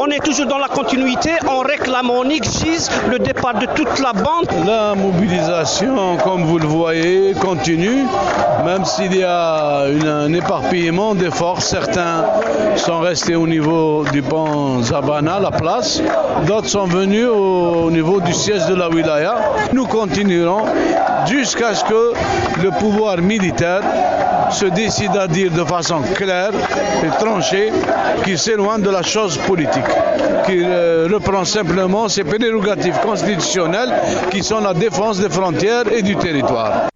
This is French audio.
On est toujours dans la continuité, on réclame, on exige le départ de toute la bande. La mobilisation, comme vous le voyez, continue, même s'il y a un éparpillement des forces. Certains sont restés au niveau du pont Zabana, la place. D'autres sont venus au niveau du siège de la wilaya. Nous continuerons jusqu'à ce que le pouvoir militaire se décide à dire de façon claire et tranchée qu'il s'éloigne de la chose politique, qu'il reprend simplement ses prérogatives constitutionnelles qui sont la défense des frontières et du territoire.